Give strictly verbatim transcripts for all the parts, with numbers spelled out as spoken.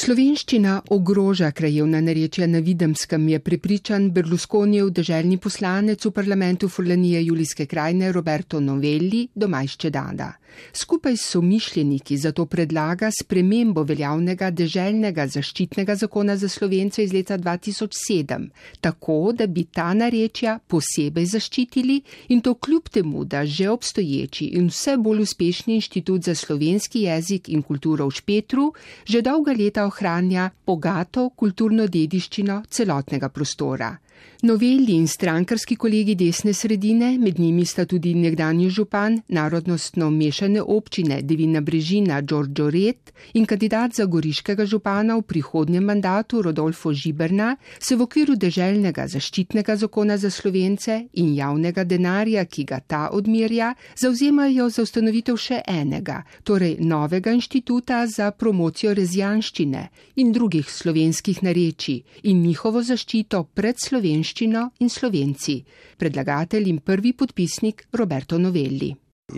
Slovenščina ogroža krajevna narečja na Videmskem, je prepričan Berlusconijev deželni poslanec v parlamentu Furlanije Julijske krajine Roberto Novelli doma iz Čedada. Skupaj s somišljeniki zato predlaga spremembo veljavnega deželnega zaščitnega zakona za Slovence iz leta dva tisoč sedem, tako da bi ta narečja posebej zaščitili in to kljub temu, da že obstoječi in vse bolj uspešni Inštitut za slovenski jezik in kulturo v Špetru že dolga leta ohranja bogato kulturno dediščino celotnega prostora. Novelli in strankarski kolegi desne sredine, med njimi sta tudi nekdanji župan narodnostno mešane občine Devina Brežina Đorđo Ret in kandidat za goriškega župana v prihodnjem mandatu Rodolfo Žiberna, se v okviru deželnega zaščitnega zakona za Slovence in javnega denarja, ki ga ta odmerja, zavzemajo za ustanovitev še enega, torej novega inštituta za promocijo rezijanščine in drugih slovenskih narečij in njihovo zaščito pred slovenščino in Slovenci. Predlagatelj in prvi podpisnik Roberto Novelli.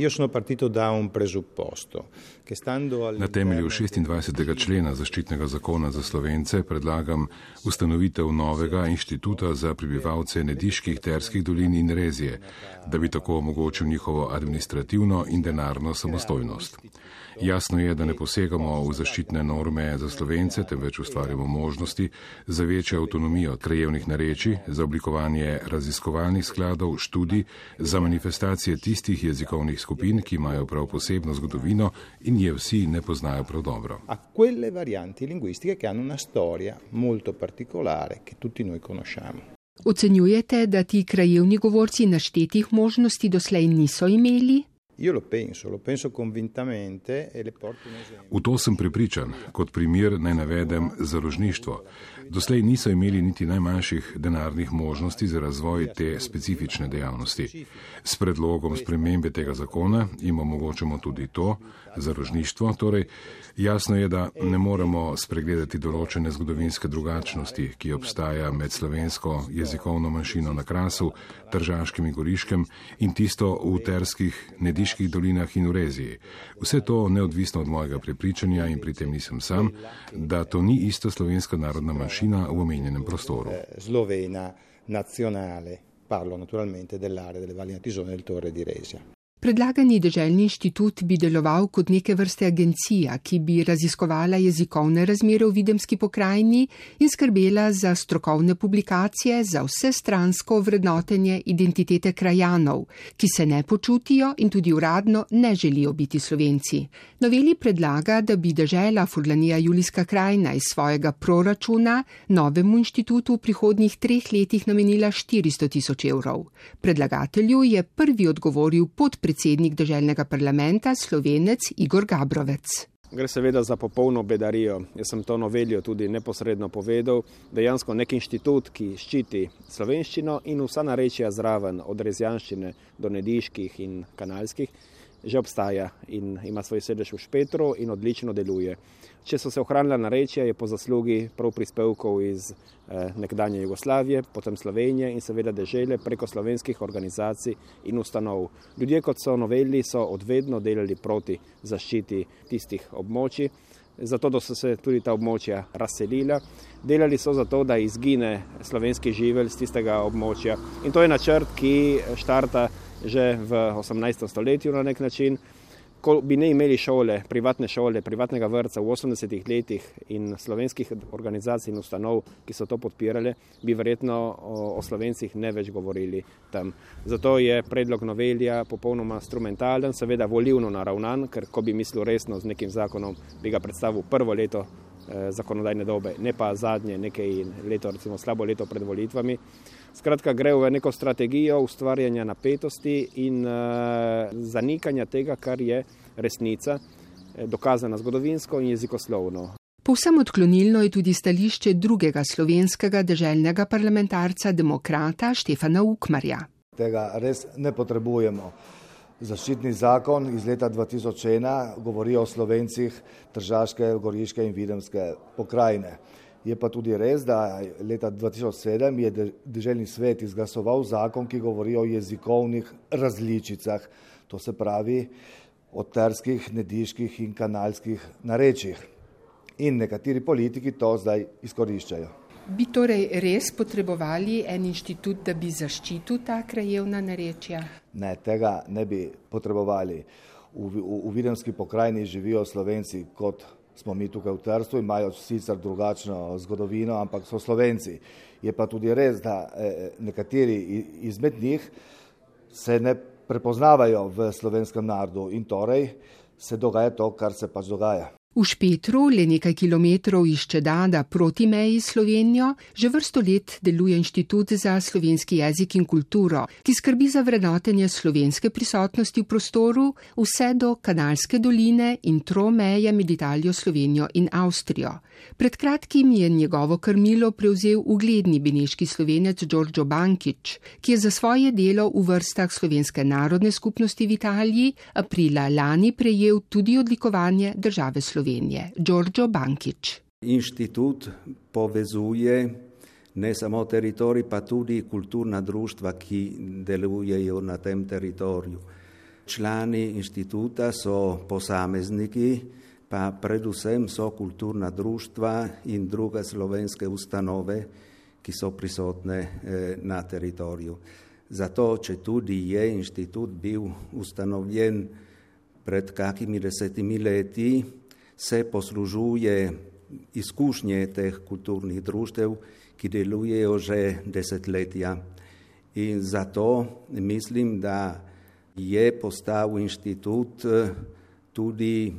Na temelju šestindvajsetega člena zaščitnega zakona za Slovence predlagam ustanovitev novega inštituta za prebivalce Nediških, Terskih dolin in Rezije, da bi tako omogočil njihovo administrativno in denarno samostojnost. Jasno je, da ne posegamo v zaščitne norme za Slovence, temveč ustvarjamo možnosti za večjo avtonomijo krajevnih narečij, za oblikovanje raziskovalnih skladov, študij, za manifestacije tistih jezikovnih skupin, ki imajo prav posebno zgodovino in je vsi ne poznajo prav dobro. A quelle varianti linguistiche che hanno una storia molto particolare che tutti noi conosciamo. Ocenjujete, da ti krajevni govorci naštetih možnosti doslej niso imeli? Io lo penso, lo penso convintamente e le porto un esempio. V to sem prepričan. Kot primer naj navedem založništvo. Doslej niso imeli niti najmanjših denarnih možnosti za razvoj te specifične dejavnosti. S predlogom spremembe tega zakona jim omogočamo tudi to, založništvo, torej jasno je, da ne moremo spregledati določene zgodovinske drugačnosti, ki obstaja med slovensko jezikovno manjšino na Krasu, Tržaškem in Goriškem in tisto v Terskih, Nediških dolinah in v Reziji. Vse to neodvisno od mojega prepričanja in pri tem nisem sam, da to ni ista slovenska narodna manjšina v omenjenem prostoru. Slovena nazionale, parlo naturalmente dell'area delle Valli Natisone del Torre di Resia. Predlagani deželni inštitut bi deloval kot neke vrste agencija, ki bi raziskovala jezikovne razmere v Videmski pokrajini in skrbela za strokovne publikacije, za vsestransko vrednotenje identitete krajanov, ki se ne počutijo in tudi uradno ne želijo biti Slovenci. Novelli predlaga, da bi dežela Furlanija Julijska krajina iz svojega proračuna novemu inštitutu v prihodnjih treh letih namenila štiristo tisoč evrov. Predlagatelju je prvi odgovoril podpredsednik predsednik deželnega parlamenta, Slovenec Igor Gabrovec. Gre seveda za popolno bedarijo. Jaz sem to Novellijo tudi neposredno povedal. Dejansko nek inštitut, ki ščiti slovenščino in vsa narečja zraven, od rezijanščine do nediških in kanalskih, že obstaja in ima svoj sedež v Špetru in odlično deluje. Če so se ohranila narečja, je po zaslugi prav prispevkov iz eh, nekdanje Jugoslavije, potem Slovenije in seveda dežele preko slovenskih organizacij in ustanov. Ljudje kot so Novelli so odvedno delali proti zaščiti tistih območij, zato da so se tudi ta območja razselila. Delali so zato, da izgine slovenski živelj z tistega območja in to je načrt, ki štarta že v osemnajstem stoletju na nek način. Ko bi ne imeli šole, privatne šole, privatnega vrtca v osemdesetih letih in slovenskih organizacij in ustanov, ki so to podpirale, bi verjetno o, o Slovencih ne več govorili tam. Zato je predlog Novellija popolnoma instrumentalen, seveda volivno naravnan, ker ko bi mislil resno z nekim zakonom, bi ga predstavil prvo leto eh, zakonodajne dobe, ne pa zadnje nekaj leto, recimo slabo leto pred volitvami. Skratka, gre v neko strategijo ustvarjanja napetosti in uh, zanikanja tega, kar je resnica, dokazana zgodovinsko in jezikoslovno. Povsem odklonilno je tudi stališče drugega slovenskega deželnega parlamentarca demokrata Štefana Ukmarja. Tega res ne potrebujemo. Zaščitni zakon iz leta dva tisoč ena govori o Slovencih Tržaške, Goriške in Videmske pokrajine. Je pa tudi res, da leta dva tisoč sedem je deželni svet izglasoval zakon, ki govori o jezikovnih različicah, to se pravi o terskih, nediških in kanalskih narečjih. in nekateri politiki to zdaj izkoriščajo. Bi torej res potrebovali en inštitut, da bi zaščitil ta krajevna narečja? Ne, tega ne bi potrebovali. V, v, v Videmski pokrajini živijo Slovenci, kot smo mi tukaj v Trstu, imajo sicer drugačno zgodovino, ampak so Slovenci. Je pa tudi res, da eh, nekateri izmed njih se ne prepoznavajo v slovenskem narodu in torej se dogaja to, kar se pač dogaja. V Špetru, le nekaj kilometrov iz Čedada proti meji s Slovenijo, že vrsto let deluje Inštitut za slovenski jezik in kulturo, ki skrbi za vrednotenje slovenske prisotnosti v prostoru vse do Kanalske doline in tromeje med Italijo, Slovenijo in Avstrijo. Pred kratkim je njegovo krmilo prevzel ugledni beneški Slovenec Đorđo Bankić, ki je za svoje delo v vrstah slovenske narodne skupnosti v Italiji aprila lani prejel tudi odlikovanje države Slovenije. Đorđo Bankić. Inštitut povezuje ne samo teritorij, pa tudi kulturna društva, ki delujejo na tem teritoriju. Člani inštituta so posamezniki, pa predvsem so kulturna društva in druge slovenske ustanove, ki so prisotne na teritoriju. Zato, če tudi je inštitut bil ustanovljen pred kakimi desetimi leti, se poslužuje izkušnje teh kulturnih društev, ki delujejo že desetletja. In zato mislim, da je postal inštitut tudi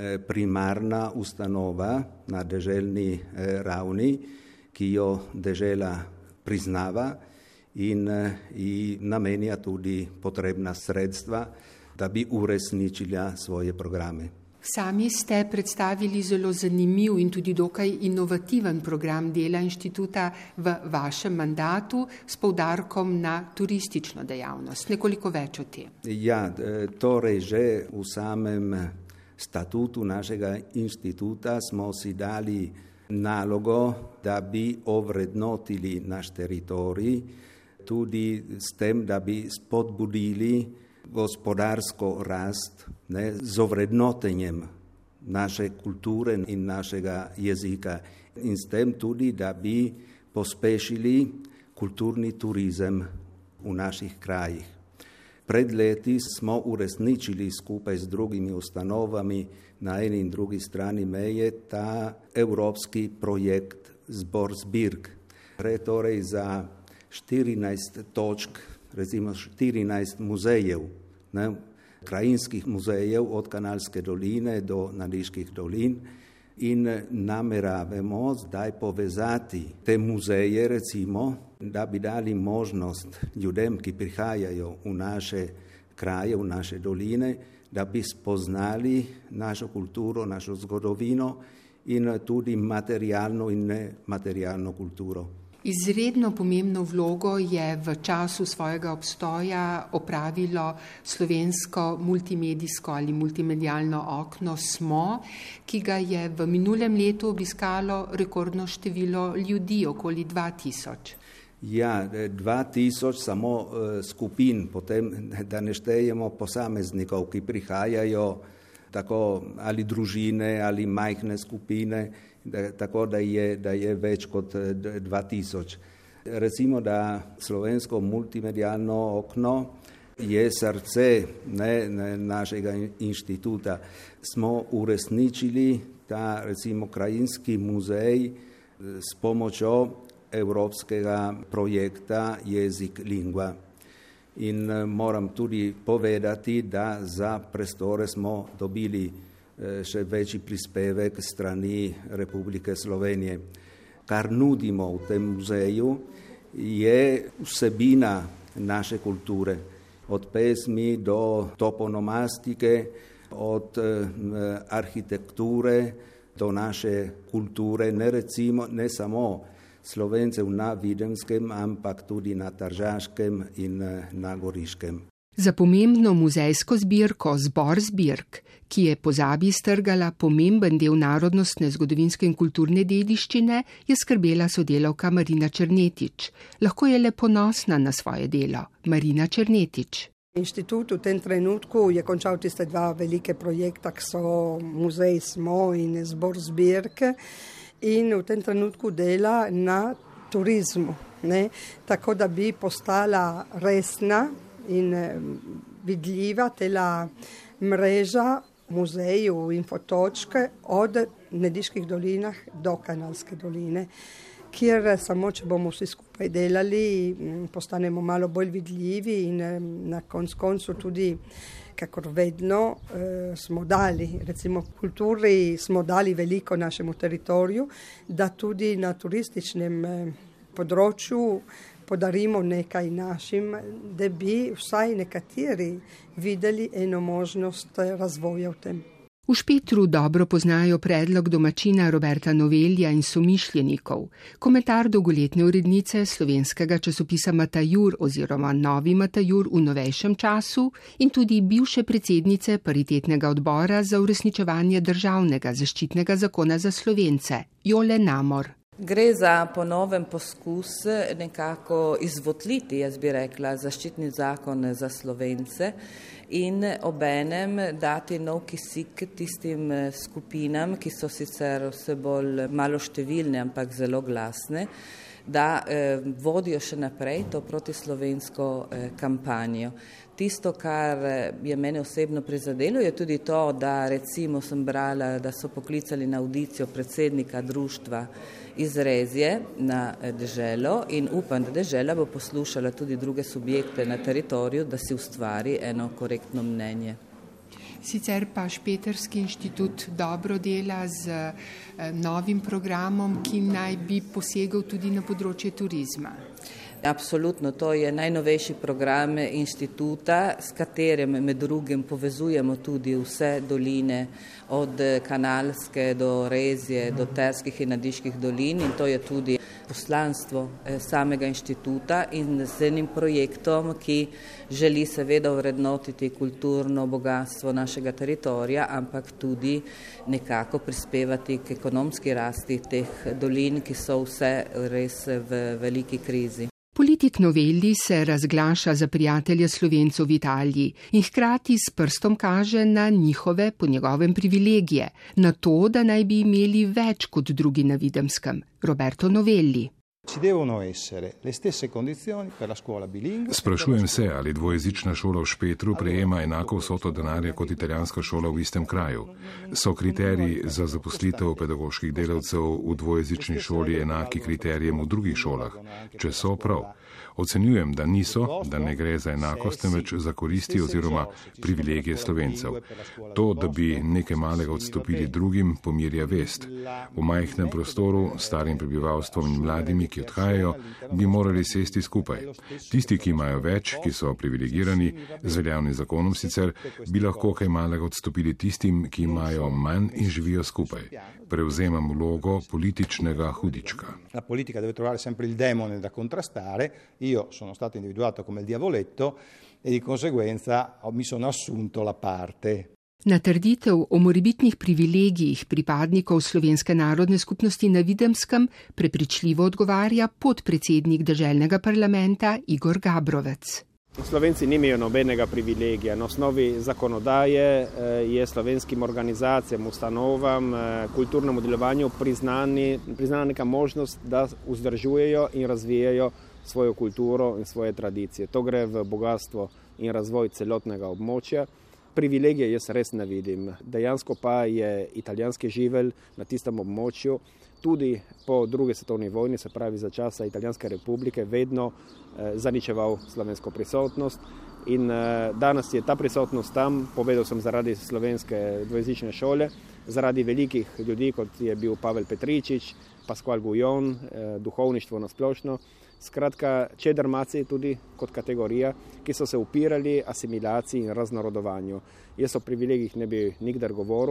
primarna ustanova na deželni ravni, ki jo dežela priznava in, in namenja tudi potrebna sredstva, da bi uresničila svoje programe. Sami ste predstavili zelo zanimiv in tudi dokaj inovativen program dela inštituta v vašem mandatu s poudarkom na turistično dejavnost. Nekoliko več o tem. Ja, torej že v samem statutu našega inštituta smo si dali nalogo, da bi ovrednotili naš teritorij, tudi s tem, da bi spodbudili gospodarsko rast, ne, z ovrednotenjem naše kulture in našega jezika in s tem tudi, da bi pospešili kulturni turizem v naših krajih. Pred leti smo uresničili skupaj z drugimi ustanovami na eni in drugi strani meje ta evropski projekt Zbor zbirk. Gre torej za štirinajst točk, recimo štirinajst muzejev, ne, krajinskih muzejev od Kanalske doline do Nadiških dolin in nameravamo zdaj povezati te muzeje, recimo, da bi dali možnost ljudem, ki prihajajo v naše kraje, v naše doline, da bi spoznali našo kulturo, našo zgodovino in tudi materialno in nematerialno kulturo. Izredno pomembno vlogo je v času svojega obstoja opravilo slovensko multimedijsko ali multimedialno okno Smo, ki ga je v minulem letu obiskalo rekordno število ljudi, okoli dva tisoč. Ja, dva tisoč samo uh, skupin, potem da ne štejemo posameznikov, ki prihajajo tako ali družine ali majhne skupine, da, tako da je, da je več kot dva tisoč. Recimo, da slovensko multimedialno okno je srce ne, ne, našega inštituta. Smo uresničili ta recimo krajinski muzej s pomočjo evropskega projekta Jezik lingua. In moram tudi povedati, da za prostore smo dobili še večji prispevek strani Republike Slovenije. Kar nudimo v tem muzeju je vsebina naše kulture, od pesmi do toponomastike, od arhitekture do naše kulture, ne recimo, ne samo Slovencev na Videmskem, ampak tudi na Tržaškem in na Goriškem. Za pomembno muzejsko zbirko Zbor zbirk, ki je pozabi strgala pomemben del narodnostne, zgodovinske in kulturne dediščine, je skrbela sodelavka Marina Černetič. Lahko je le ponosna na svoje delo. Marina Černetič. Inštitut v tem trenutku je končal tiste dva velike projekta, ki so muzej Smo in zbor zbirke, in v tem trenutku dela na turizmu, ne? Tako da bi postala resna in vidljiva tela mreža muzeju in fotočke od Nediških dolinah do Kanalske doline, kjer samo, če bomo vsi skupaj delali, postanemo malo bolj vidljivi in na konc koncu tudi, kakor vedno, smo dali, recimo kulturi smo dali veliko našemu teritoriju, da tudi na turističnem področju podarimo nekaj našim, da bi vsaj nekateri videli eno možnost razvoja v tem. V Špetru dobro poznajo predlog domačina Roberta Novellija in somišljenikov. Komentar dolgoletne urednice slovenskega časopisa Matajur oziroma Novi Matajur v novejšem času in tudi bivše predsednice paritetnega odbora za uresničevanje državnega zaščitnega zakona za Slovence, Jole Namor. Gre za ponoven poskus nekako izvotliti, jaz bi rekla, zaščitni zakon za Slovence in obenem dati nov kisik tistim skupinam, ki so sicer vse bolj maloštevilne, ampak zelo glasne, da eh, vodijo še naprej to protislovensko eh, kampanjo. Tisto, kar je mene osebno prizadelo, je tudi to, da recimo sem brala, da so poklicali na audicijo predsednika društva iz Rezje na deželo in upam, da dežela bo poslušala tudi druge subjekte na teritoriju, da si ustvari eno korektno mnenje. Sicer pa Špetrski inštitut dobro dela z novim programom, ki naj bi posegal tudi na področje turizma. Absolutno, to je najnovejši program inštituta, s katerim med drugim povezujemo tudi vse doline od Kanalske do Rezje, do Terskih in Nadiških dolin in to je tudi poslanstvo samega inštituta in z enim projektom, ki želi seveda vrednotiti kulturno bogatstvo našega teritorija, ampak tudi nekako prispevati k ekonomski rasti teh dolin, ki so vse res v veliki krizi. Politik Novelli se razglaša za prijatelja Slovencev v Italiji in hkrati s prstom kaže na njihove, po njegovem, privilegije, na to, da naj bi imeli več kot drugi na Videmskem. Roberto Novelli. Sprašujem se, ali dvojezična šola v Špetru prejema enako vsoto denarja kot italijanska šola v istem kraju. So kriteriji za zaposlitev pedagoških delavcev v dvojezični šoli enaki kriterijem v drugih šolah? Če so, prav. Ocenjujem, da niso, da ne gre za enakost, temveč za koristi oziroma privilegije Slovencev. To, da bi nekaj malega odstopili drugim, pomirja vest. V majhnem prostoru, starim prebivalstvom in mladimi, ki odhajajo, bi morali sesti skupaj. Tisti, ki imajo več, ki so privilegirani, z veljavnim zakonom sicer, bi lahko kaj malega odstopili tistim, ki imajo manj in živijo skupaj. Prevzemam vlogo političnega hudička. La politica deve trovare sempre il demone da contrastare. Io sono stato individuato come il diavoletto e di conseguenza mi sono assunto la parte. Na trditev o morebitnih privilegijih pripadnikov slovenske narodne skupnosti na Videmskem prepričljivo odgovarja podpredsednik deželnega parlamenta Igor Gabrovec. Slovenci nimajo nobenega privilegija. Na osnovi zakonodaje je slovenskim organizacijam, ustanovam, kulturnemu delovanju priznani, priznana neka možnost, da vzdržujejo in razvijajo svojo kulturo in svoje tradicije. To gre v bogatstvo in razvoj celotnega območja. Privilegije jaz res ne vidim. Dejansko pa je italijanski živelj na tistem območju tudi po drugi svetovni vojni, se pravi za časa Italijanske republike, vedno eh, zaničeval slovensko prisotnost in eh, danes je ta prisotnost tam, povedal sem zaradi slovenske dvojezične šole, zaradi velikih ljudi, kot je bil Pavel Petričič, Pasqual Gujon, eh, duhovništvo nasplošno. Skratka, čedermaci tudi kot kategorija, ki so se upirali asimilaciji in raznorodovanju. Jaz o privilegijih ne bi nikdar govoril,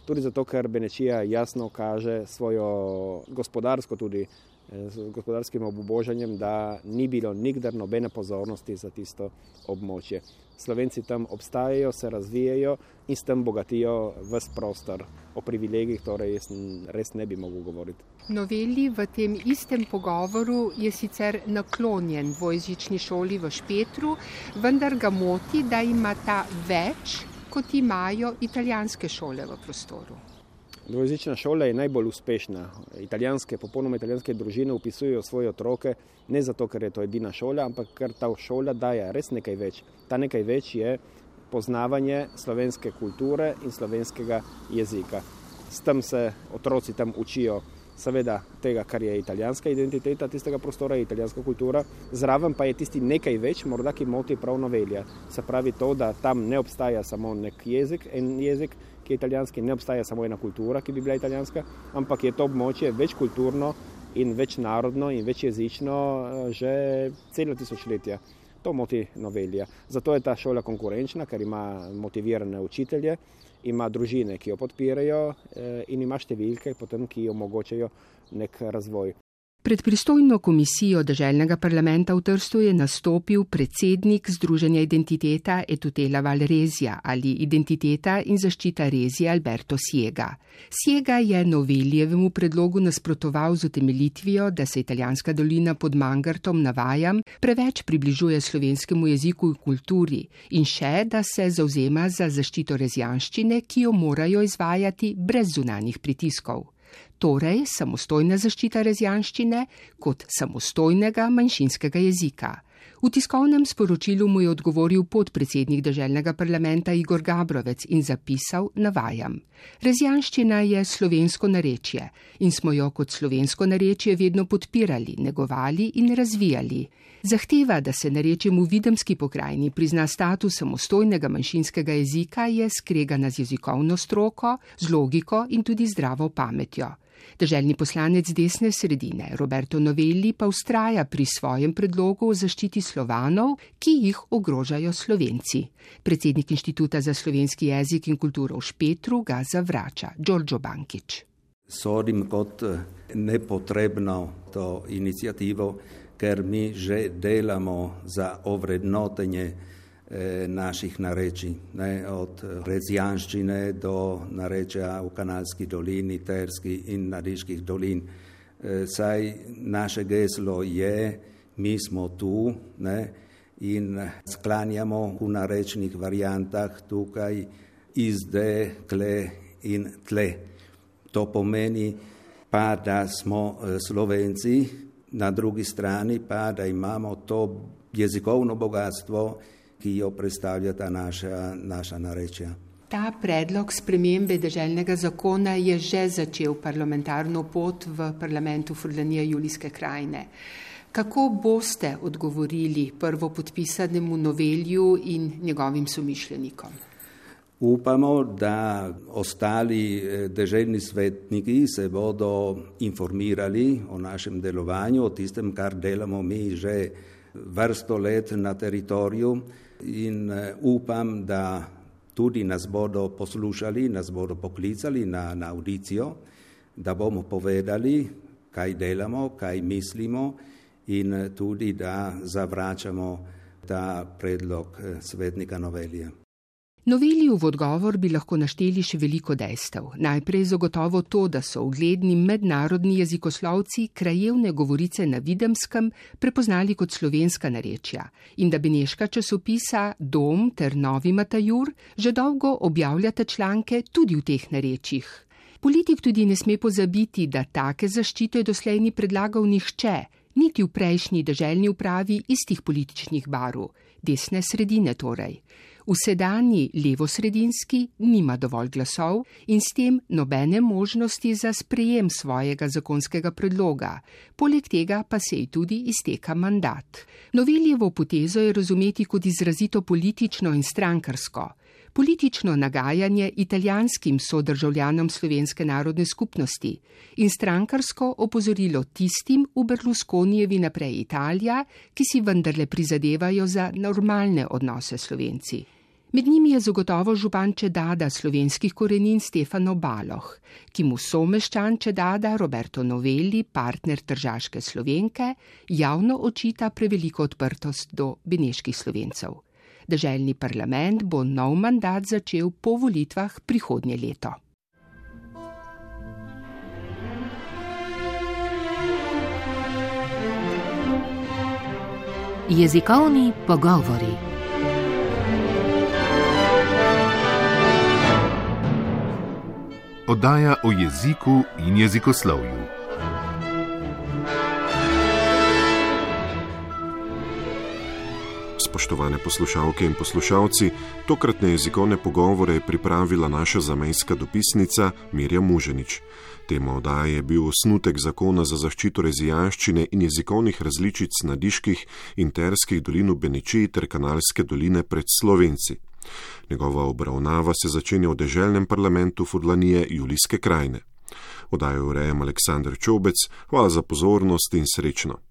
tudi zato, ker Benečija jasno kaže svojo gospodarsko tudi z gospodarskim obubožanjem, da ni bilo nikdar nobene pozornosti za tisto območje. Slovenci tam obstajajo, se razvijajo in s tem bogatijo ves prostor. O privilegijih torej jaz res ne bi mogel govoriti. Novelli v tem istem pogovoru je sicer naklonjen dvojezični šoli v Špetru, vendar ga moti, da ima ta več, kot imajo italijanske šole v prostoru. Dvojezična šola je najbolj uspešna. Italijanske, popolnoma italijanske družine upisujejo svoje otroke ne zato, ker je to edina šola, ampak ker ta šola daje res nekaj več. Ta nekaj več je poznavanje slovenske kulture in slovenskega jezika. S tem se otroci tam učijo seveda tega, kar je italijanska identiteta tistega prostora, italijanska kultura, zraven pa je tisti nekaj več, morda ki moti prav Novellija. Se pravi to, da tam ne obstaja samo nek jezik, en jezik, ki je italijanski, ne obstaja samo ena kultura, ki bi bila italijanska, ampak je to območje večkulturno in večnarodno in večjezično že celo tisočletja. To moti Novellija. Zato je ta šola konkurenčna, ker ima motivirane učitelje, ima družine, ki jo podpirajo in ima številke, potem, ki omogočajo nek razvoj. Pred pristojno komisijo deželnega parlamenta v Trstu je nastopil predsednik Združenja identiteta e tutela Valresija ali Identiteta in zaščita Rezije Alberto Siega. Siega je Novellijevemu predlogu nasprotoval z utemeljitvijo, da se italijanska dolina pod Mangartom, navajam, preveč približuje slovenskemu jeziku in kulturi in še, da se zavzema za zaščito rezijanščine, ki jo morajo izvajati brez zunanjih pritiskov. Torej, samostojna zaščita rezijanščine kot samostojnega manjšinskega jezika. V tiskovnem sporočilu mu je odgovoril podpredsednik deželnega parlamenta Igor Gabrovec in zapisal, navajam: Rezijanščina je slovensko narečje in smo jo kot slovensko narečje vedno podpirali, negovali in razvijali. Zahteva, da se narečjem v Videmski pokrajini prizna status samostojnega manjšinskega jezika, je skregana z jezikovno stroko, z logiko in tudi zdravo pametjo. Deželni poslanec desne sredine Roberto Novelli pa vztraja pri svojem predlogu o zaščiti Slovanov, ki jih ogrožajo Slovenci. Predsednik Inštituta za slovenski jezik in kulturo v Špetru ga zavrača. Đorđo Bankić. Sodim kot nepotrebno to inicijativo, ker mi že delamo za ovrednotenje naših narečij, ne, od rezijanščine do narečja v Kanalski dolini, Terski in Nadiških dolin. Saj naše geslo je, mi smo tu, ne, in sklanjamo v narečnih variantah tukaj izde, kle in tle. To pomeni pa, da smo Slovenci, na drugi strani pa, da imamo to jezikovno bogatstvo, ki jo predstavlja ta naša, naša narečja. Ta predlog spremembe deželnega zakona je že začel parlamentarno pot v parlamentu Furlanije Julijske krajine. Kako boste odgovorili prvopodpisanemu Novelliju in njegovim somišljenikom? Upamo, da ostali deželni svetniki se bodo informirali o našem delovanju, o tistem, kar delamo mi že vrsto let na teritoriju, in upam, da tudi nas bodo poslušali, nas bodo poklicali na, na audicijo, da bomo povedali, kaj delamo, kaj mislimo in tudi, da zavračamo ta predlog svetnika Novellija. Novelliju v odgovor bi lahko našteli še veliko dejstev. Najprej zagotovo to, da so ugledni mednarodni jezikoslovci krajevne govorice na Videmskem prepoznali kot slovenska narečja in da beneška časopisa Dom ter Novi Matajur že dolgo objavljata članke tudi v teh narečjih. Politik tudi ne sme pozabiti, da take zaščite doslej ni predlagal nihče, niti v prejšnji deželni upravi istih političnih barv, desne sredine torej. V sedanji levosredinski nima dovolj glasov in s tem nobene možnosti za sprejem svojega zakonskega predloga. Poleg tega pa se ji tudi izteka mandat. Novellijevo potezo je razumeti kot izrazito politično in strankarsko. Politično nagajanje italijanskim sodržavljanom slovenske narodne skupnosti in strankarsko opozorilo tistim v Berlusconijevi naprej Italija, ki si vendarle prizadevajo za normalne odnose s Slovenci. Med njimi je zagotovo župan Čedada slovenskih korenin Stefano Baloh, ki mu someščan Čedada Roberto Novelli, partner tržaške Slovenke, javno očita preveliko odprtost do beneških Slovencev. Deželni parlament bo nov mandat začel po volitvah prihodnje leto. Jezikovni pogovori. Oddaja o jeziku in jezikoslovju. Spoštovane poslušalke in poslušalci, tokratne jezikovne pogovore je pripravila naša zamejska dopisnica Mirja Muženič. Tema oddaje je bil osnutek zakona za zaščito rezijanščine in jezikovnih različic nadiških in terskih dolin v Benečiji ter Kanalske doline pred Slovenci. Njegova obravnava se začenja v deželnem parlamentu Furlanije Julijske krajine. Oddajo urejem Aleksander Čobec, hvala za pozornost in srečno.